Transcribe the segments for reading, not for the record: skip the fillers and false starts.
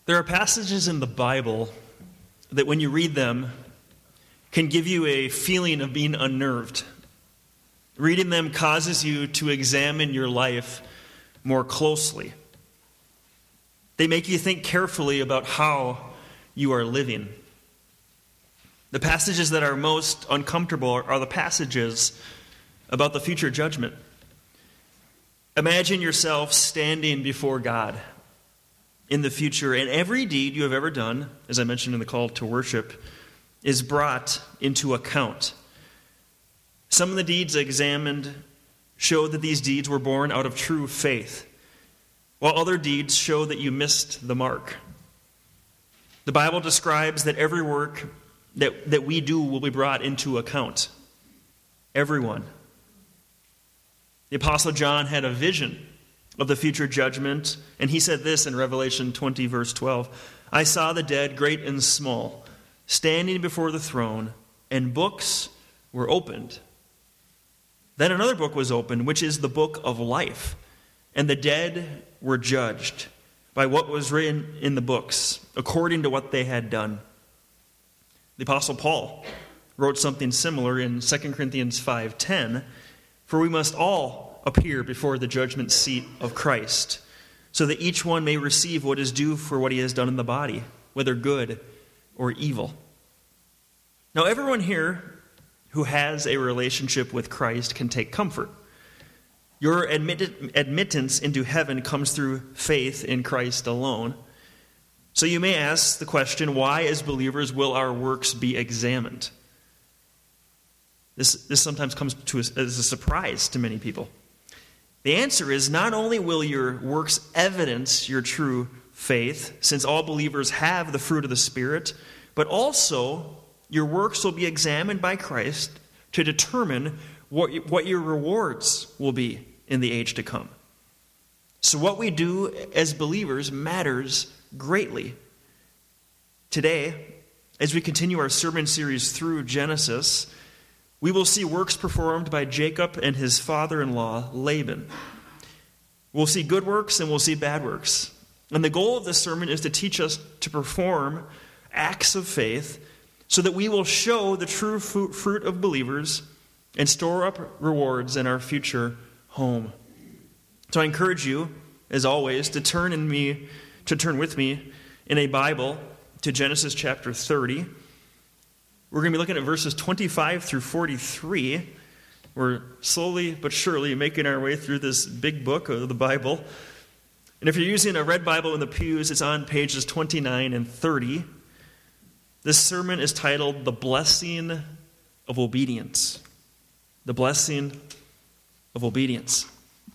There are passages in the Bible that when you read them can give you a feeling of being unnerved. Reading them causes you to examine your life more closely. They make you think carefully about how you are living. The passages that are most uncomfortable are the passages about the future judgment. Imagine yourself standing before God in the future, and every deed you have ever done, as I mentioned in the call to worship, is brought into account. Some of the deeds examined show that these deeds were born out of true faith, while other deeds show that you missed the mark. The Bible describes that every work that we do will be brought into account. Everyone. The Apostle John had a vision of the future judgment, and he said this in Revelation 20, verse 12, "I saw the dead, great and small, standing before the throne, and books were opened. Then another book was opened, which is the book of life, and the dead were judged by what was written in the books, according to what they had done." The Apostle Paul wrote something similar in 2 Corinthians 5:10, "For we must all appear before the judgment seat of Christ, so that each one may receive what is due for what he has done in the body, whether good or evil." Now, everyone here who has a relationship with Christ can take comfort. Your admittance into heaven comes through faith in Christ alone. So you may ask the question, why, as believers, will our works be examined? This sometimes comes to us as a surprise to many people. The answer is, not only will your works evidence your true faith, since all believers have the fruit of the Spirit, but also your works will be examined by Christ to determine what your rewards will be in the age to come. So what we do as believers matters greatly. Today, as we continue our sermon series through Genesis, we will see works performed by Jacob and his father-in-law, Laban. We'll see good works and we'll see bad works. And the goal of this sermon is to teach us to perform acts of faith so that we will show the true fruit of believers and store up rewards in our future home. So I encourage you, as always, to turn with me in a Bible to Genesis chapter 30. We're going to be looking at verses 25 through 43. We're slowly but surely making our way through this big book of the Bible. And if you're using a red Bible in the pews, it's on pages 29 and 30. This sermon is titled, "The Blessing of Obedience." The Blessing of Obedience.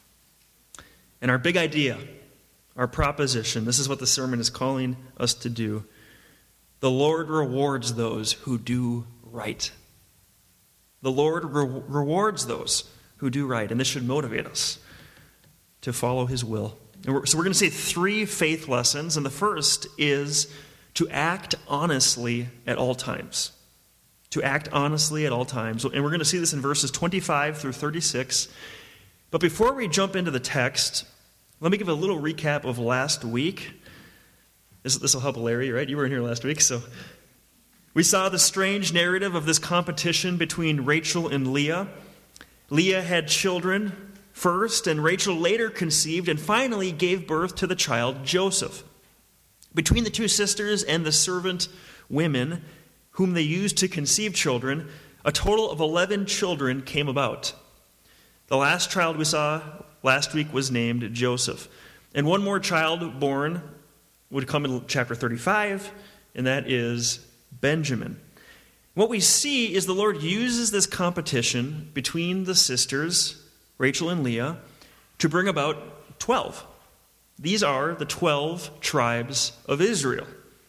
And our big idea, our proposition, this is what the sermon is calling us to do. The Lord rewards those who do right. The Lord rewards those who do right. And this should motivate us to follow his will. So we're going to see 3 faith lessons. And the first is to act honestly at all times. To act honestly at all times. And we're going to see this in verses 25 through 36. But before we jump into the text, let me give a little recap of last week. This will help Larry, right? You were in here last week. So we saw the strange narrative of this competition between Rachel and Leah. Leah had children first, and Rachel later conceived and finally gave birth to the child Joseph. Between the two sisters and the servant women whom they used to conceive children, a total of 11 children came about. The last child we saw last week was named Joseph. And one more child born would come in chapter 35, and that is Benjamin. What we see is the Lord uses this competition between the sisters, Rachel and Leah, to bring about 12. These are the 12 tribes of Israel.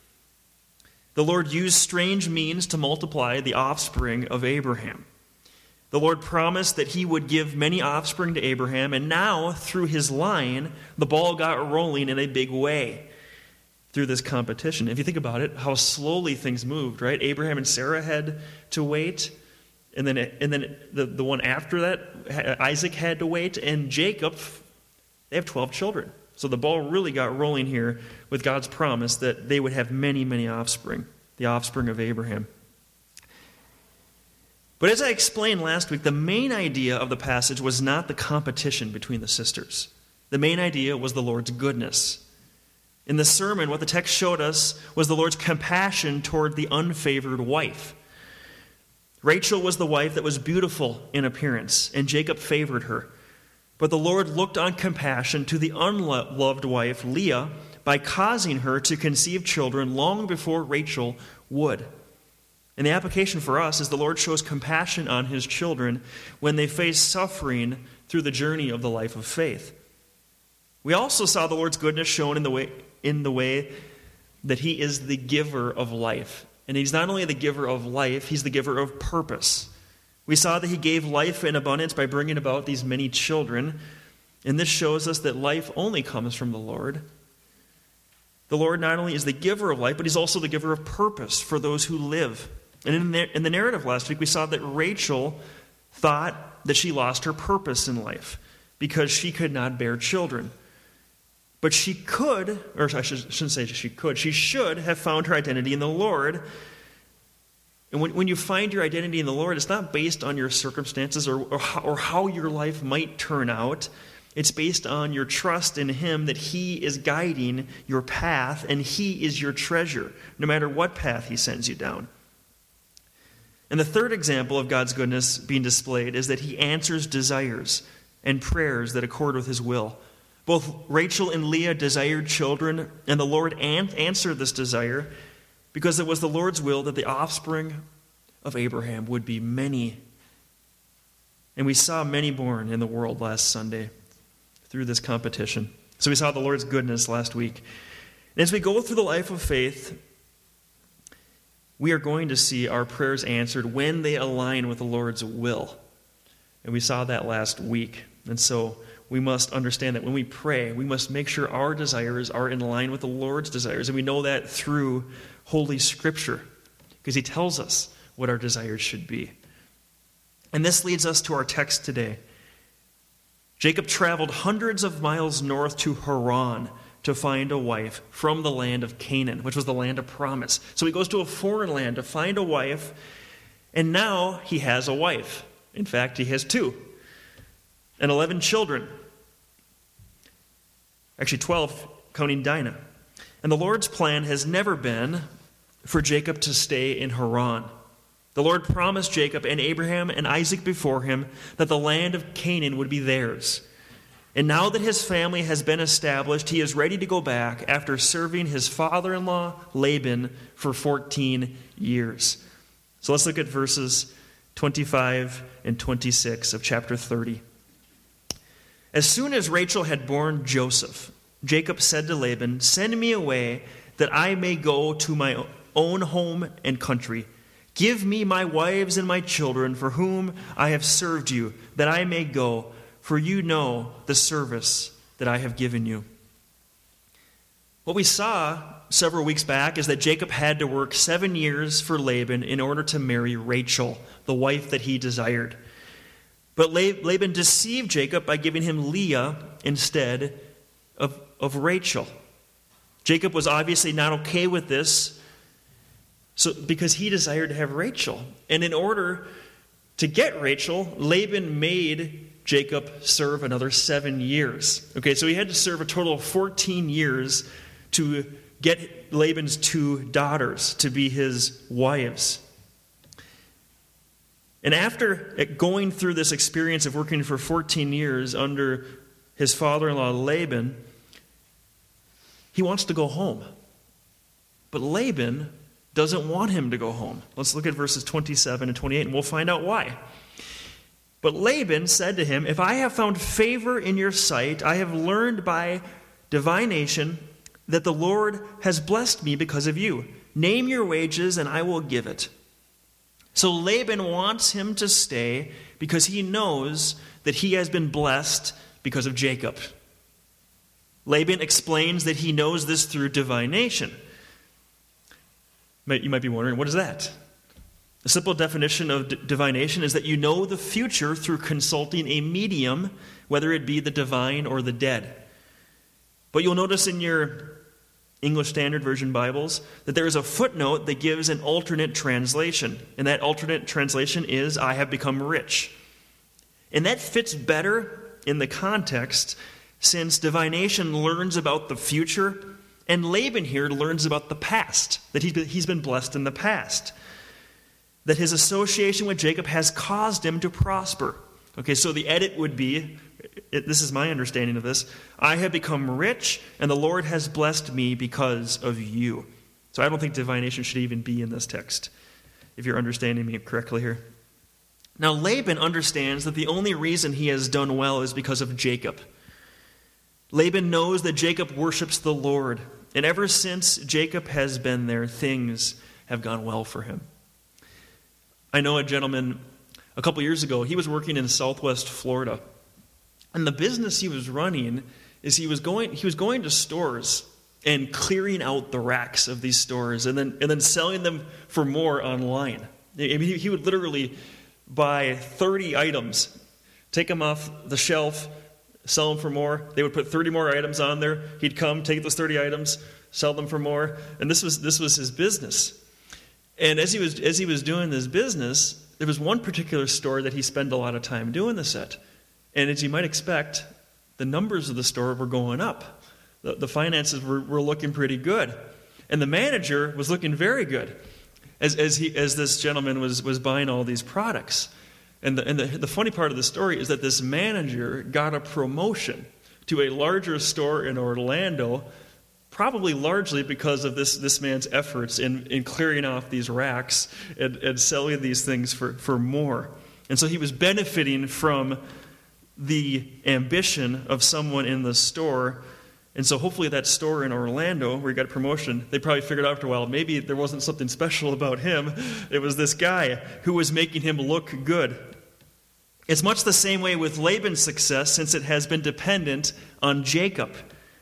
The Lord used strange means to multiply the offspring of Abraham. The Lord promised that he would give many offspring to Abraham, and now, through his line, the ball got rolling in a big way through this competition. If you think about it, how slowly things moved, right? Abraham and Sarah had to wait, and then the one after that, Isaac had to wait, and Jacob, they have 12 children. So the ball really got rolling here with God's promise that they would have many, many offspring, the offspring of Abraham. But as I explained last week, the main idea of the passage was not the competition between the sisters. The main idea was the Lord's goodness. In the sermon, what the text showed us was the Lord's compassion toward the unfavored wife. Rachel was the wife that was beautiful in appearance, and Jacob favored her. But the Lord looked on compassion to the unloved wife, Leah, by causing her to conceive children long before Rachel would. And the application for us is the Lord shows compassion on his children when they face suffering through the journey of the life of faith. We also saw the Lord's goodness shown in the way that he is the giver of life. And he's not only the giver of life, he's the giver of purpose. We saw that he gave life in abundance by bringing about these many children. And this shows us that life only comes from the Lord. The Lord not only is the giver of life, but he's also the giver of purpose for those who live. And in the narrative last week, we saw that Rachel thought that she lost her purpose in life because she could not bear children. But she could, or I shouldn't say she could, she should have found her identity in the Lord. And when you find your identity in the Lord, it's not based on your circumstances or how your life might turn out. It's based on your trust in him that he is guiding your path and he is your treasure, no matter what path he sends you down. And the third example of God's goodness being displayed is that he answers desires and prayers that accord with his will. Both Rachel and Leah desired children, and the Lord answered this desire because it was the Lord's will that the offspring of Abraham would be many. And we saw many born in the world last Sunday through this competition. So we saw the Lord's goodness last week. And as we go through the life of faith, we are going to see our prayers answered when they align with the Lord's will. And we saw that last week. And so we must understand that when we pray, we must make sure our desires are in line with the Lord's desires. And we know that through Holy Scripture, because he tells us what our desires should be. And this leads us to our text today. Jacob traveled hundreds of miles north to Haran to find a wife from the land of Canaan, which was the land of promise. So he goes to a foreign land to find a wife, and now he has a wife. In fact, he has 2 and 11 children. Actually 12, counting Dinah. And the Lord's plan has never been for Jacob to stay in Haran. The Lord promised Jacob and Abraham and Isaac before him that the land of Canaan would be theirs. And now that his family has been established, he is ready to go back after serving his father-in-law Laban for 14 years. So let's look at verses 25 and 26 of chapter 30. As soon as Rachel had borne Joseph, Jacob said to Laban, "Send me away that I may go to my own home and country. Give me my wives and my children for whom I have served you, that I may go, for you know the service that I have given you." What we saw several weeks back is that Jacob had to work 7 years for Laban in order to marry Rachel, the wife that he desired. But Laban deceived Jacob by giving him Leah instead of Rachel. Jacob was obviously not okay with this, because he desired to have Rachel. And in order to get Rachel, Laban made Jacob serve another 7 years. Okay, so he had to serve a total of 14 years to get Laban's 2 daughters to be his wives. And after going through this experience of working for 14 years under his father-in-law Laban, he wants to go home. But Laban doesn't want him to go home. Let's look at verses 27 and 28, and we'll find out why. But Laban said to him, "If I have found favor in your sight, I have learned by divination that the Lord has blessed me because of you. Name your wages, and I will give it." So Laban wants him to stay because he knows that he has been blessed because of Jacob. Laban explains that he knows this through divination. You might be wondering, what is that? A simple definition of divination is that you know the future through consulting a medium, whether it be the divine or the dead. But you'll notice in your English Standard Version Bibles that there is a footnote that gives an alternate translation. And that alternate translation is, I have become rich. And that fits better in the context, since divination learns about the future, and Laban here learns about the past, that he's been blessed in the past, that his association with Jacob has caused him to prosper. Okay, so the edit would be, this is my understanding of this, I have become rich, and the Lord has blessed me because of you. So I don't think divination should even be in this text, if you're understanding me correctly here. Now Laban understands that the only reason he has done well is because of Jacob. Laban knows that Jacob worships the Lord, and ever since Jacob has been there, things have gone well for him. I know a gentleman a couple years ago, he was working in Southwest Florida. And the business he was running is he was going to stores and clearing out the racks of these stores and then selling them for more online. I mean, he would literally buy 30 items, take them off the shelf, sell them for more. They would put 30 more items on there. He'd come, take those 30 items, sell them for more. And this was his business. And as he was doing this business, there was one particular store that he spent a lot of time doing this at. And as you might expect, the numbers of the store were going up. The finances were looking pretty good. And the manager was looking very good as this gentleman was buying all these products. And the funny part of the story is that this manager got a promotion to a larger store in Orlando, probably largely because of this man's efforts in clearing off these racks and selling these things for more. And so he was benefiting from the ambition of someone in the store. And so hopefully that store in Orlando where he got a promotion, they probably figured out after a while, maybe there wasn't something special about him. It was this guy who was making him look good. It's much the same way with Laban's success, since it has been dependent on Jacob.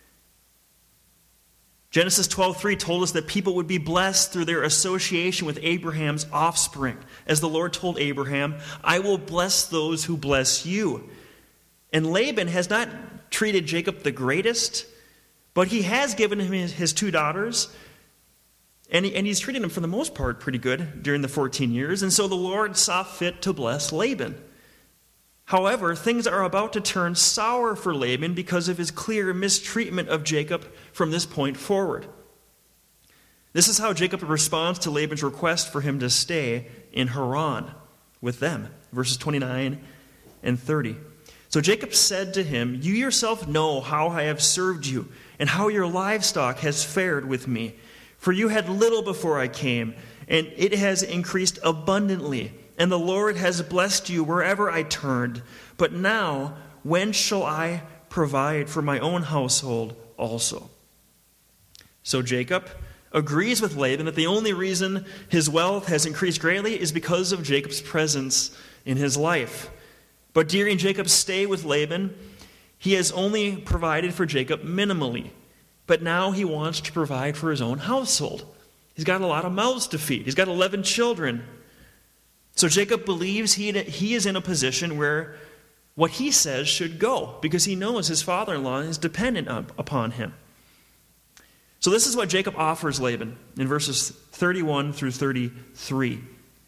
Genesis 12:3 told us that people would be blessed through their association with Abraham's offspring. As the Lord told Abraham, I will bless those who bless you. And Laban has not treated Jacob the greatest, but he has given him his two daughters, and he's treated him for the most part pretty good during the 14 years. And so the Lord saw fit to bless Laban. However, things are about to turn sour for Laban because of his clear mistreatment of Jacob from this point forward. This is how Jacob responds to Laban's request for him to stay in Haran with them. Verses 29 and 30. So Jacob said to him, you yourself know how I have served you and how your livestock has fared with me. For you had little before I came, and it has increased abundantly. And the Lord has blessed you wherever I turned. But now, when shall I provide for my own household also? So Jacob agrees with Laban that the only reason his wealth has increased greatly is because of Jacob's presence in his life. But during Jacob's stay with Laban, he has only provided for Jacob minimally. But now he wants to provide for his own household. He's got a lot of mouths to feed. He's got 11 children. So Jacob believes he is in a position where what he says should go, because he knows his father-in-law is dependent upon him. So this is what Jacob offers Laban in verses 31 through 33.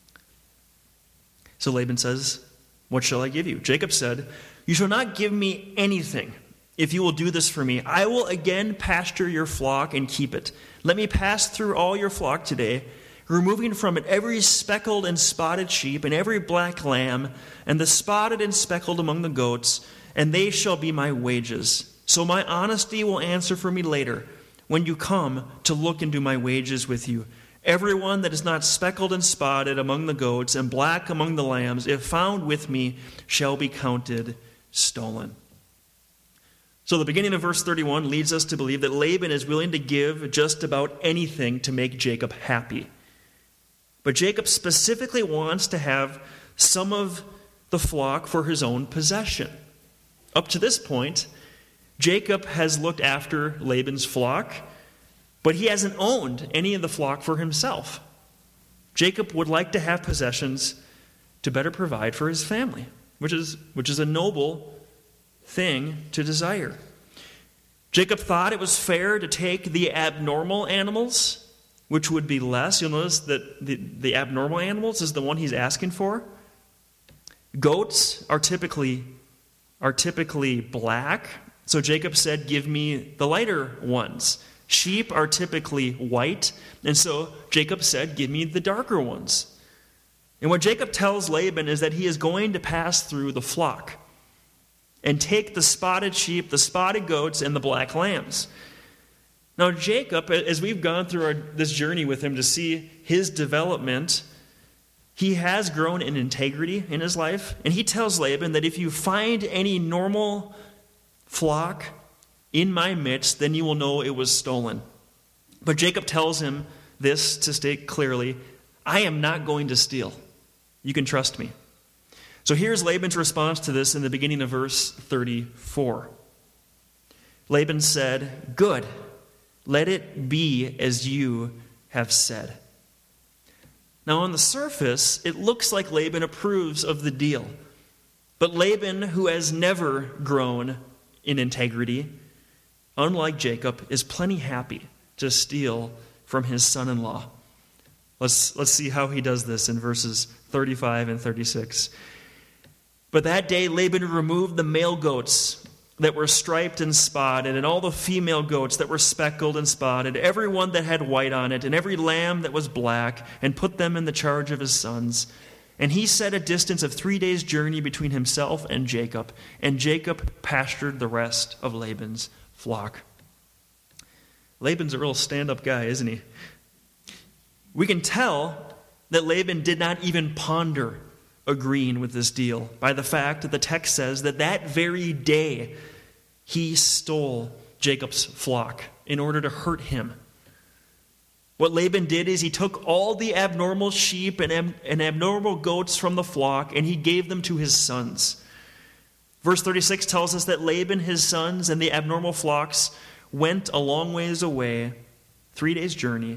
So Laban says, what shall I give you? Jacob said, you shall not give me anything if you will do this for me. I will again pasture your flock and keep it. Let me pass through all your flock today, removing from it every speckled and spotted sheep and every black lamb, and the spotted and speckled among the goats, and they shall be my wages. So my honesty will answer for me later, when you come to look into my wages with you. Everyone that is not speckled and spotted among the goats and black among the lambs, if found with me, shall be counted stolen. So the beginning of verse 31 leads us to believe that Laban is willing to give just about anything to make Jacob happy. But Jacob specifically wants to have some of the flock for his own possession. Up to this point, Jacob has looked after Laban's flock, but he hasn't owned any of the flock for himself. Jacob would like to have possessions to better provide for his family, which is a noble thing to desire. Jacob thought it was fair to take the abnormal animals, which would be less. You'll notice that the abnormal animals is the one he's asking for. Goats are typically black, so Jacob said, give me the lighter ones. Sheep are typically white, and so Jacob said, give me the darker ones. And what Jacob tells Laban is that he is going to pass through the flock and take the spotted sheep, the spotted goats, and the black lambs. Now Jacob, as we've gone through this journey with him to see his development, he has grown in integrity in his life, and he tells Laban that if you find any normal flock in my midst, then you will know it was stolen. But Jacob tells him this to state clearly, I am not going to steal. You can trust me. So here's Laban's response to this in the beginning of verse 34. Laban said, good, let it be as you have said. Now on the surface, it looks like Laban approves of the deal. But Laban, who has never grown in integrity, unlike Jacob, is plenty happy to steal from his son-in-law. Let's see how he does this in verses 35 and 36. But that day Laban removed the male goats that were striped and spotted, and all the female goats that were speckled and spotted, every one that had white on it, and every lamb that was black, and put them in the charge of his sons. And he set a distance of 3 days' journey between himself and Jacob pastured the rest of Laban's flock. Laban's a real stand-up guy, isn't he? We can tell that Laban did not even ponder agreeing with this deal by the fact that the text says that very day he stole Jacob's flock in order to hurt him. What Laban did is he took all the abnormal sheep and abnormal goats from the flock and he gave them to his sons. Verse 36 tells us that Laban, his sons, and the abnormal flocks went a long ways away, 3 days' journey.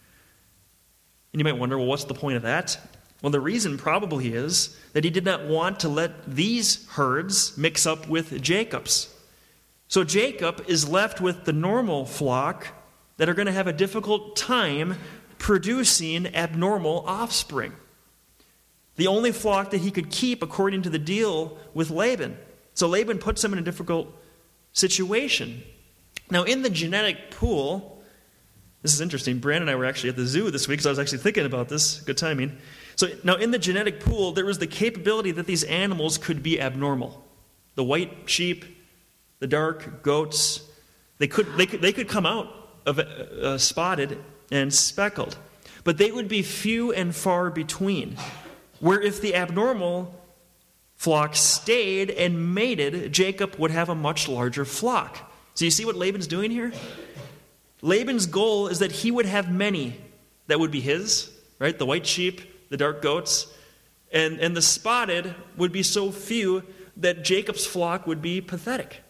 And you might wonder, well, what's the point of that? Well, the reason probably is that he did not want to let these herds mix up with Jacob's. So Jacob is left with the normal flock that are going to have a difficult time producing abnormal offspring. The only flock that he could keep according to the deal with Laban. So Laban puts him in a difficult situation. Now, in the genetic pool, this is interesting. Brandon and I were actually at the zoo this week, so I was actually thinking about this. Good timing. So now in the genetic pool, there was the capability that these animals could be abnormal. The white sheep, the dark goats, they could come out of spotted and speckled. But they would be few and far between. Where if the abnormal flock stayed and mated, Jacob would have a much larger flock. So you see what Laban's doing here? Laban's goal is that he would have many that would be his, right? The white sheep, the dark goats, and the spotted would be so few that Jacob's flock would be pathetic.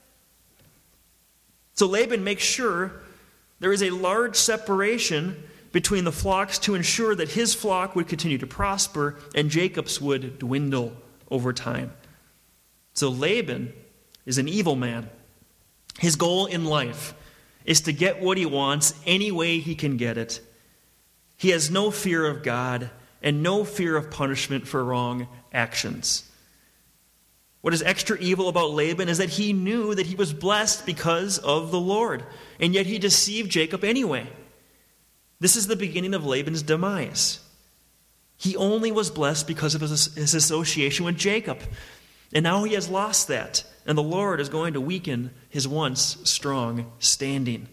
So Laban makes sure there is a large separation between the flocks to ensure that his flock would continue to prosper and Jacob's would dwindle over time. So Laban is an evil man. His goal in life is to get what he wants any way he can get it. He has no fear of God and no fear of punishment for wrong actions. What is extra evil about Laban is that he knew that he was blessed because of the Lord, and yet he deceived Jacob anyway. This is the beginning of Laban's demise. He only was blessed because of his association with Jacob, and now he has lost that, and the Lord is going to weaken his once strong standing.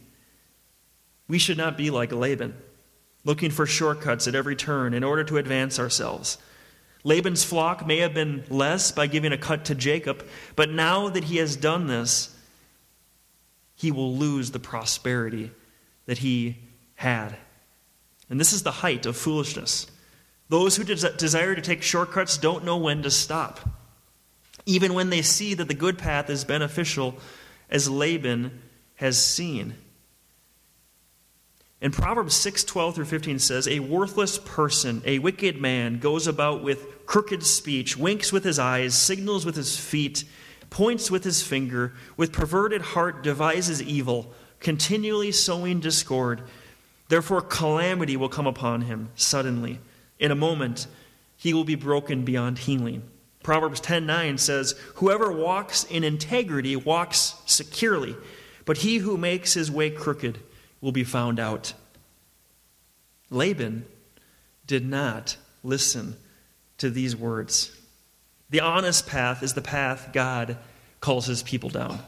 We should not be like Laban, looking for shortcuts at every turn in order to advance ourselves. Laban's flock may have been less by giving a cut to Jacob, but now that he has done this, he will lose the prosperity that he had. And this is the height of foolishness. Those who desire to take shortcuts don't know when to stop, even when they see that the good path is beneficial, as Laban has seen. And Proverbs 6:12-15 says, "A worthless person, a wicked man, goes about with crooked speech, winks with his eyes, signals with his feet, points with his finger, with perverted heart devises evil, continually sowing discord. Therefore calamity will come upon him suddenly. In a moment, he will be broken beyond healing. Proverbs 10:9 says, whoever walks in integrity walks securely, but he who makes his way crooked will be found out. Laban did not listen to these words. The honest path is the path God calls his people down.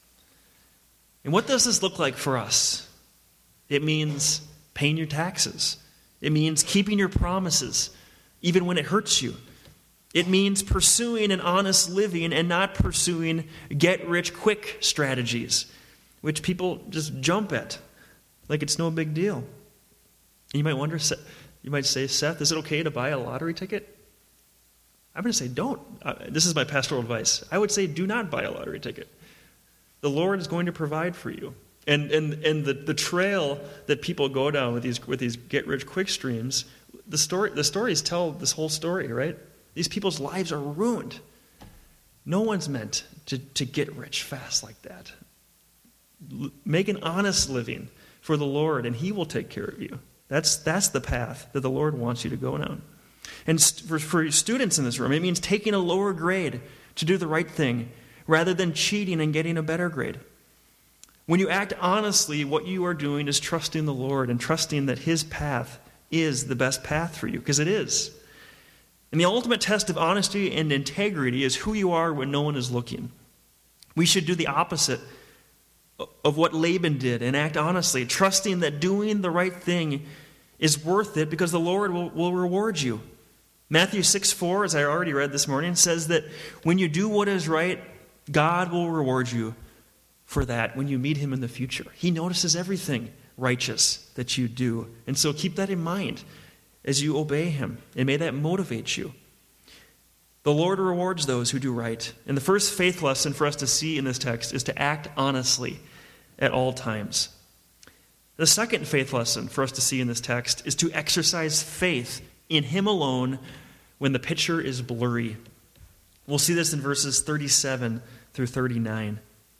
And what does this look like for us? It means paying your taxes. It means keeping your promises, even when it hurts you. It means pursuing an honest living and not pursuing get-rich-quick strategies, which people just jump at like it's no big deal. And you might wonder, you might say, Seth, is it okay to buy a lottery ticket? I'm going to say don't. This is my pastoral advice. I would say do not buy a lottery ticket. The Lord is going to provide for you. And the trail that people go down with these get-rich-quick streams, the stories tell this whole story, right? These people's lives are ruined. No one's meant to get rich fast like that. Make an honest living for the Lord, and he will take care of you. That's the path that the Lord wants you to go down. And for students in this room, it means taking a lower grade to do the right thing rather than cheating and getting a better grade. When you act honestly, what you are doing is trusting the Lord and trusting that his path is the best path for you, because it is. And the ultimate test of honesty and integrity is who you are when no one is looking. We should do the opposite of what Laban did and act honestly, trusting that doing the right thing is worth it because the Lord will reward you. Matthew 6:4, as I already read this morning, says that when you do what is right, God will reward you for that when you meet him in the future. He notices everything righteous that you do. And so keep that in mind as you obey him, and may that motivate you. The Lord rewards those who do right. And the first faith lesson for us to see in this text is to act honestly at all times. The second faith lesson for us to see in this text is to exercise faith in him alone when the picture is blurry. We'll see this in verses 37 through 39.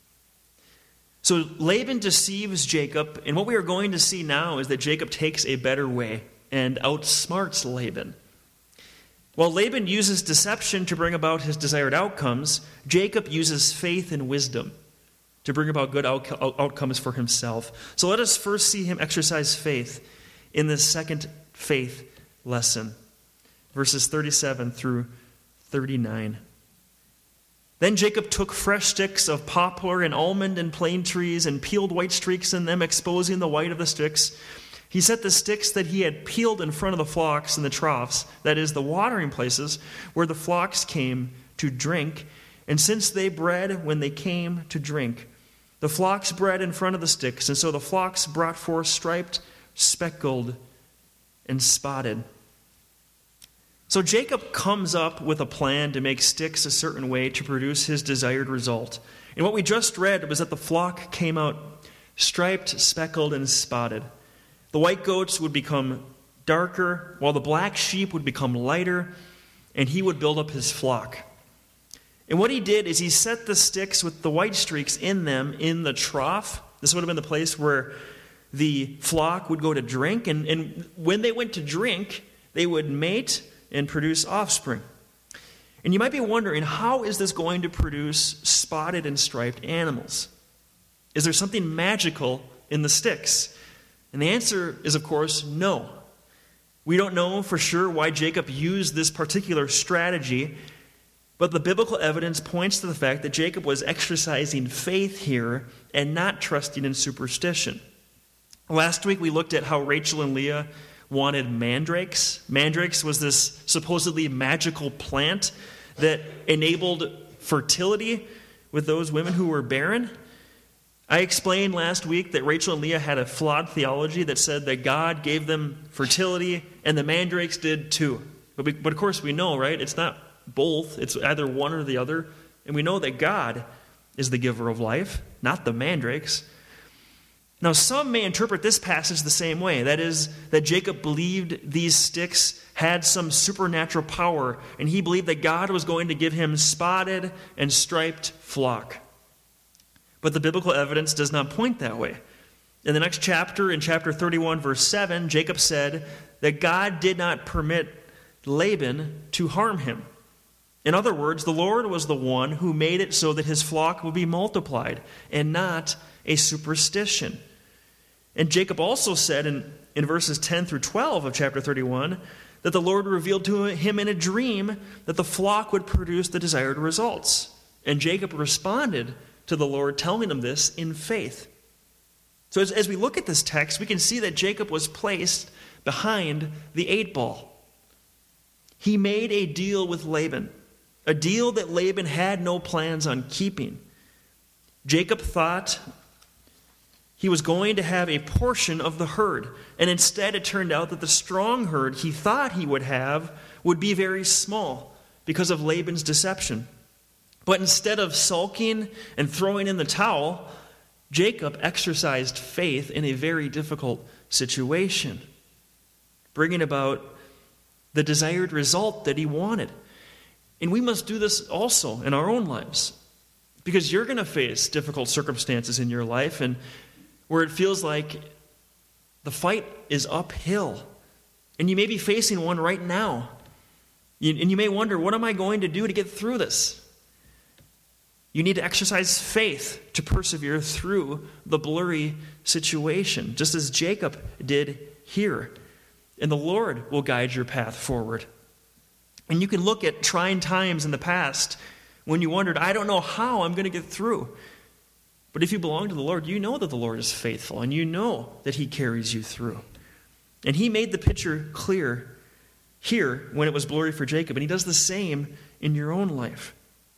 So Laban deceives Jacob, and what we are going to see now is that Jacob takes a better way and outsmarts Laban. While Laban uses deception to bring about his desired outcomes, Jacob uses faith and wisdom to bring about good outcomes for himself. So let us first see him exercise faith in this second faith lesson, verses 37 through 39. Then Jacob took fresh sticks of poplar and almond and plane trees and peeled white streaks in them, exposing the white of the sticks. He set the sticks that he had peeled in front of the flocks in the troughs, that is, the watering places where the flocks came to drink. And since they bred when they came to drink, the flocks bred in front of the sticks, and so the flocks brought forth striped, speckled, and spotted. So Jacob comes up with a plan to make sticks a certain way to produce his desired result. And what we just read was that the flock came out striped, speckled, and spotted. The white goats would become darker, while the black sheep would become lighter, and he would build up his flock. And what he did is he set the sticks with the white streaks in them in the trough. This would have been the place where the flock would go to drink, and when they went to drink, they would mate and produce offspring. And you might be wondering, how is this going to produce spotted and striped animals? Is there something magical in the sticks? And the answer is, of course, no. We don't know for sure why Jacob used this particular strategy, but the biblical evidence points to the fact that Jacob was exercising faith here and not trusting in superstition. Last week we looked at how Rachel and Leah wanted mandrakes. Mandrakes was this supposedly magical plant that enabled fertility with those women who were barren. I explained last week that Rachel and Leah had a flawed theology that said that God gave them fertility and the mandrakes did too. But of course we know, right? It's not both. It's either one or the other. And we know that God is the giver of life, not the mandrakes. Now, some may interpret this passage the same way. That is, that Jacob believed these sticks had some supernatural power, and he believed that God was going to give him spotted and striped flock. But the biblical evidence does not point that way. In the next chapter, in chapter 31, verse 7, Jacob said that God did not permit Laban to harm him. In other words, the Lord was the one who made it so that his flock would be multiplied, and not a superstition. And Jacob also said in verses 10 through 12 of chapter 31 that the Lord revealed to him in a dream that the flock would produce the desired results. And Jacob responded to the Lord, telling him this in faith. So as we look at this text, we can see that Jacob was placed behind the 8-ball. He made a deal with Laban, a deal that Laban had no plans on keeping. Jacob thought he was going to have a portion of the herd, and instead it turned out that the strong herd he thought he would have would be very small because of Laban's deception. But instead of sulking and throwing in the towel, Jacob exercised faith in a very difficult situation, bringing about the desired result that he wanted. And we must do this also in our own lives, because you're going to face difficult circumstances in your life, and where it feels like the fight is uphill. And you may be facing one right now. And you may wonder, what am I going to do to get through this? You need to exercise faith to persevere through the blurry situation, just as Jacob did here. And the Lord will guide your path forward. And you can look at trying times in the past when you wondered, I don't know how I'm going to get through. But if you belong to the Lord, you know that the Lord is faithful, and you know that he carries you through. And he made the picture clear here when it was blurry for Jacob, and he does the same in your own life.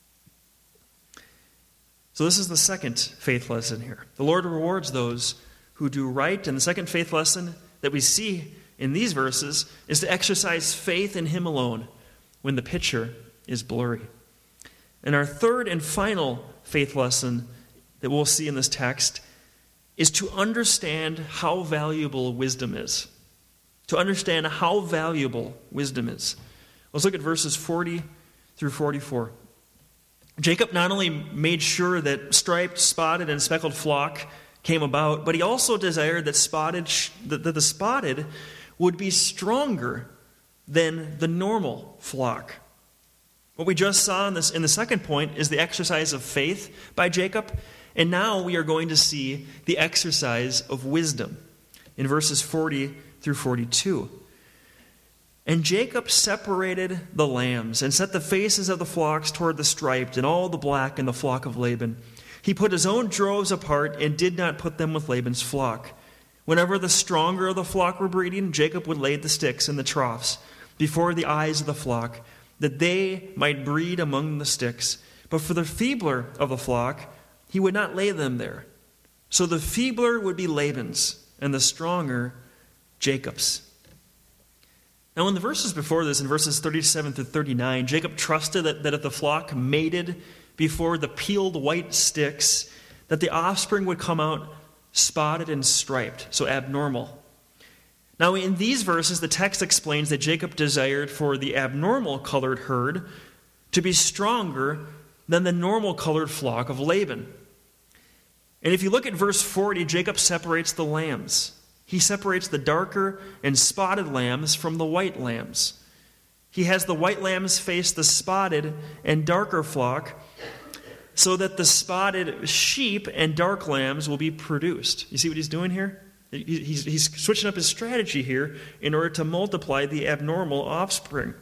So this is the second faith lesson here. The Lord rewards those who do right, and the second faith lesson that we see in these verses is to exercise faith in him alone when the picture is blurry. And our third and final faith lesson that we'll see in this text is to understand how valuable wisdom is. To understand how valuable wisdom is. Let's look at verses 40 through 44. Jacob not only made sure that striped, spotted, and speckled flock came about, but he also desired that the spotted would be stronger than the normal flock. What we just saw in the second point is the exercise of faith by Jacob. And now we are going to see the exercise of wisdom in verses 40 through 42. And Jacob separated the lambs and set the faces of the flocks toward the striped and all the black in the flock of Laban. He put his own droves apart and did not put them with Laban's flock. Whenever the stronger of the flock were breeding, Jacob would lay the sticks in the troughs before the eyes of the flock, that they might breed among the sticks. But for the feebler of the flock, he would not lay them there. So the feebler would be Laban's, and the stronger Jacob's. Now in the verses before this, in verses 37 through 39, Jacob trusted that if the flock mated before the peeled white sticks, that the offspring would come out spotted and striped, so abnormal. Now in these verses, the text explains that Jacob desired for the abnormal colored herd to be stronger than the normal colored flock of Laban. And if you look at verse 40, Jacob separates the lambs. He separates the darker and spotted lambs from the white lambs. He has the white lambs face the spotted and darker flock so that the spotted sheep and dark lambs will be produced. You see what he's doing here? He's switching up his strategy here in order to multiply the abnormal offspring.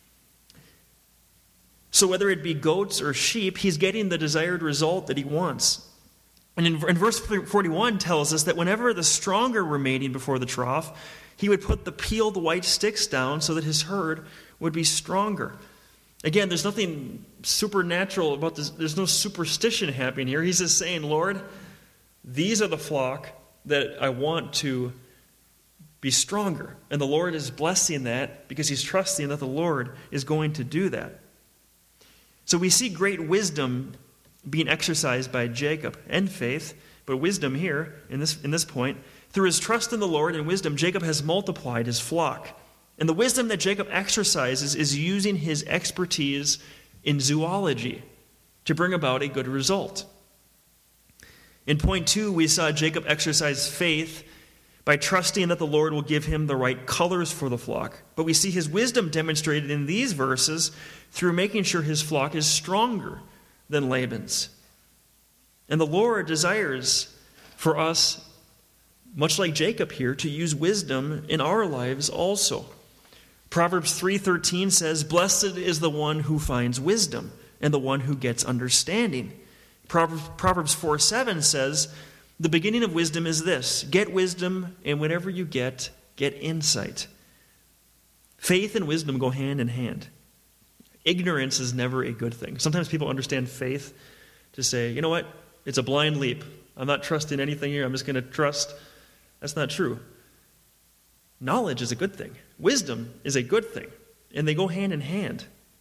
So whether it be goats or sheep, he's getting the desired result that he wants. And in verse 41 tells us that whenever the stronger were mating before the trough, he would put the peeled white sticks down so that his herd would be stronger. Again, there's nothing supernatural about this. There's no superstition happening here. He's just saying, Lord, these are the flock that I want to be stronger. And the Lord is blessing that because he's trusting that the Lord is going to do that. So we see great wisdom being exercised by Jacob and faith But wisdom here, in this point, through his trust in the Lord and wisdom, Jacob has multiplied his flock. And the wisdom that Jacob exercises is using his expertise in zoology to bring about a good result. In point 2, we saw Jacob exercise faith by trusting that the Lord will give him the right colors for the flock. But we see his wisdom demonstrated in these verses through making sure his flock is stronger than Laban's. And the Lord desires for us, much like Jacob here, to use wisdom in our lives also. Proverbs 3:13 says, "Blessed is the one who finds wisdom and the one who gets understanding." Proverbs 4:7 says, "The beginning of wisdom is this, get wisdom, and whenever you get insight." Faith and wisdom go hand in hand. Ignorance is never a good thing. Sometimes people understand faith to say, you know what, it's a blind leap. I'm not trusting anything here. I'm just going to trust. That's not true. Knowledge is a good thing. Wisdom is a good thing. And they go hand in hand.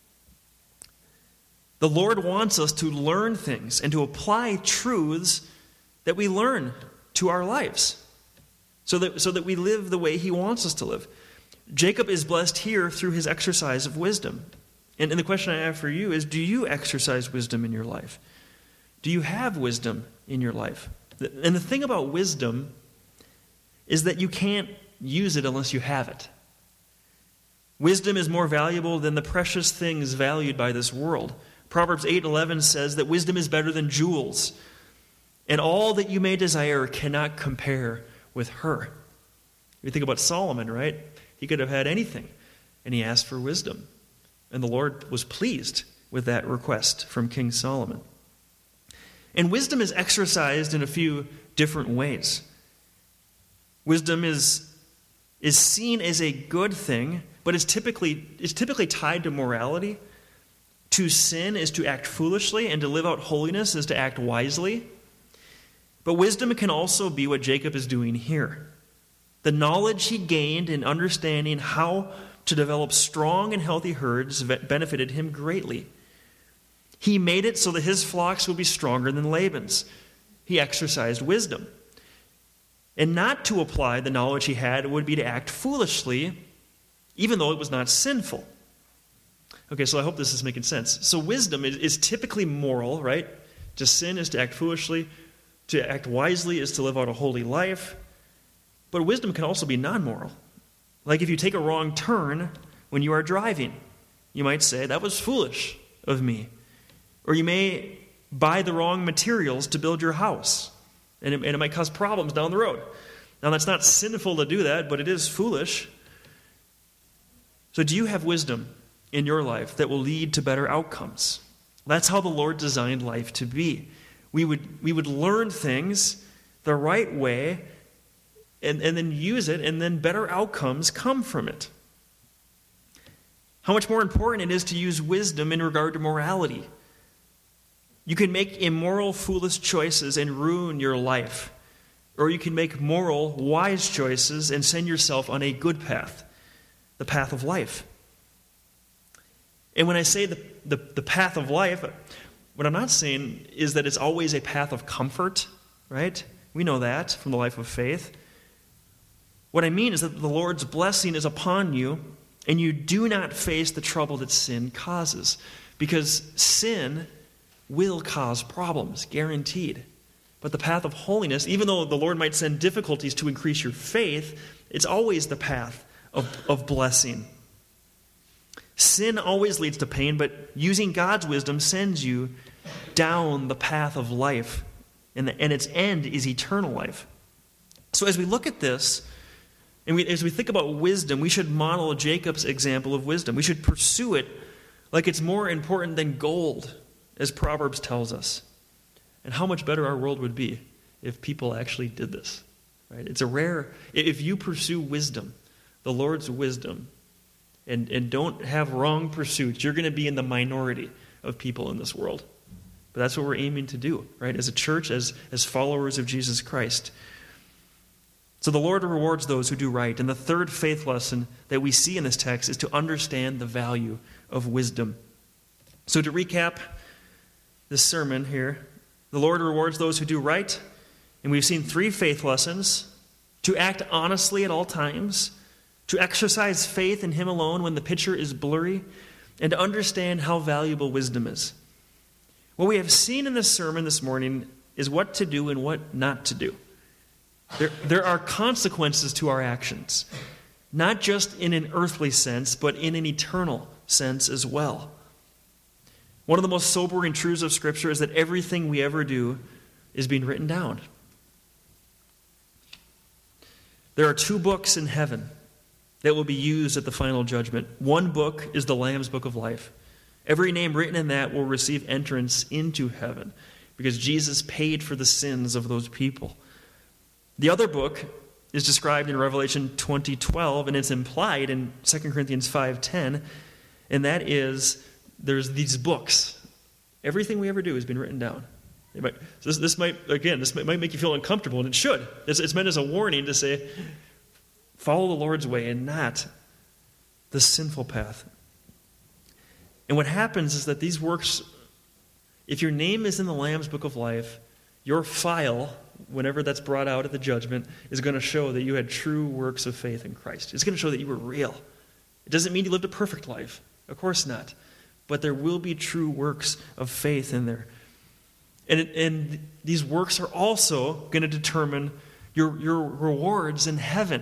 The Lord wants us to learn things and to apply truths that we learn to our lives so that we live the way he wants us to live. Jacob is blessed here through his exercise of wisdom. And the question I have for you is, do you exercise wisdom in your life? Do you have wisdom in your life? And the thing about wisdom is that you can't use it unless you have it. Wisdom is more valuable than the precious things valued by this world. Proverbs 8:11 says that wisdom is better than jewels, and all that you may desire cannot compare with her. You think about Solomon, right? He could have had anything, and he asked for wisdom. And the Lord was pleased with that request from King Solomon. And wisdom is exercised in a few different ways. Wisdom is seen as a good thing, but it's typically tied to morality. To sin is to act foolishly, and to live out holiness is to act wisely. But wisdom can also be what Jacob is doing here. The knowledge he gained in understanding how to develop strong and healthy herds benefited him greatly. He made it so that his flocks would be stronger than Laban's. He exercised wisdom. And not to apply the knowledge he had would be to act foolishly, even though it was not sinful. Okay, so I hope this is making sense. So wisdom is typically moral, right? To sin is to act foolishly. To act wisely is to live out a holy life. But wisdom can also be non-moral. Like if you take a wrong turn when you are driving, you might say, that was foolish of me. Or you may buy the wrong materials to build your house, and it might cause problems down the road. Now, that's not sinful to do that, but it is foolish. So do you have wisdom in your life that will lead to better outcomes? That's how the Lord designed life to be. We would learn things the right way and then use it, and then better outcomes come from it. How much more important it is to use wisdom in regard to morality. You can make immoral, foolish choices and ruin your life. Or you can make moral, wise choices and send yourself on a good path, the path of life. And when I say the path of life, what I'm not saying is that it's always a path of comfort, right? We know that from the life of faith. What I mean is that the Lord's blessing is upon you, and you do not face the trouble that sin causes. Because sin will cause problems, guaranteed. But the path of holiness, even though the Lord might send difficulties to increase your faith, it's always the path of blessing. Sin always leads to pain, but using God's wisdom sends you down the path of life, and its end is eternal life. So as we look at this, and as we think about wisdom, we should model Jacob's example of wisdom. We should pursue it like it's more important than gold, as Proverbs tells us. And how much better our world would be if people actually did this. Right? If you pursue wisdom, the Lord's wisdom, and don't have wrong pursuits, you're going to be in the minority of people in this world. But that's what we're aiming to do, right? As a church, as followers of Jesus Christ. So the Lord rewards those who do right. And the third faith lesson that we see in this text is to understand the value of wisdom. So to recap this sermon here, the Lord rewards those who do right, And we've seen 3 faith lessons: to act honestly at all times, to exercise faith in Him alone when the picture is blurry, and to understand how valuable wisdom is. What we have seen in this sermon this morning is what to do and what not to do. There are consequences to our actions, not just in an earthly sense, but in an eternal sense as well. One of the most sobering truths of Scripture is that everything we ever do is being written down. There are 2 books in heaven that will be used at the final judgment. One book is the Lamb's Book of Life. Every name written in that will receive entrance into heaven because Jesus paid for the sins of those people. The other book is described in Revelation 20:12, and it's implied in 2 Corinthians 5:10, and that is there's these books. Everything we ever do has been written down. This might make you feel uncomfortable, and it should. It's meant as a warning to say, follow the Lord's way and not the sinful path. And what happens is that these works, if your name is in the Lamb's Book of Life, your file, whenever that's brought out at the judgment, is going to show that you had true works of faith in Christ. It's going to show that you were real. It doesn't mean you lived a perfect life. Of course not. But there will be true works of faith in there. And these works are also going to determine your rewards in heaven.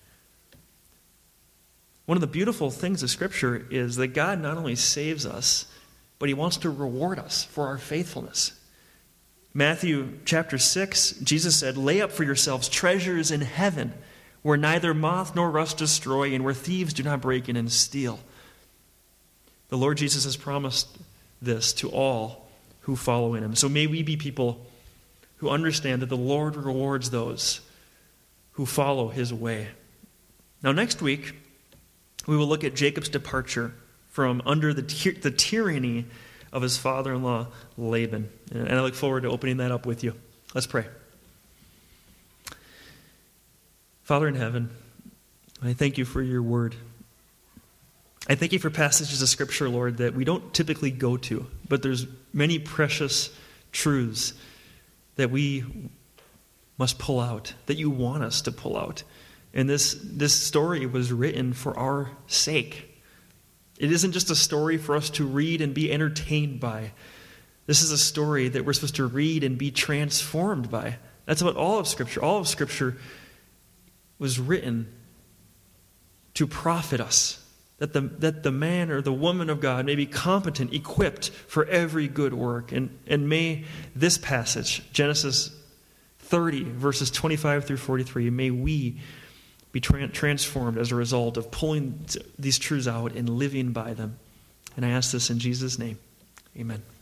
One of the beautiful things of Scripture is that God not only saves us, but He wants to reward us for our faithfulness. Matthew chapter 6, Jesus said, "Lay up for yourselves treasures in heaven, where neither moth nor rust destroy, and where thieves do not break in and steal." The Lord Jesus has promised this to all who follow in Him. So may we be people who understand that the Lord rewards those who follow His way. Now next week, we will look at Jacob's departure from under the tyranny of his father-in-law, Laban. And I look forward to opening that up with you. Let's pray. Father in heaven, I thank You for Your word. I thank You for passages of Scripture, Lord, that we don't typically go to, but there's many precious truths that we must pull out, that You want us to pull out. And this story was written for our sake. It isn't just a story for us to read and be entertained by. This is a story that we're supposed to read and be transformed by. That's what all of Scripture. All of Scripture was written to profit us, that the man or the woman of God may be competent, equipped for every good work. And may this passage, Genesis 30, verses 25 through 43, may we be transformed as a result of pulling these truths out and living by them. And I ask this in Jesus' name. Amen.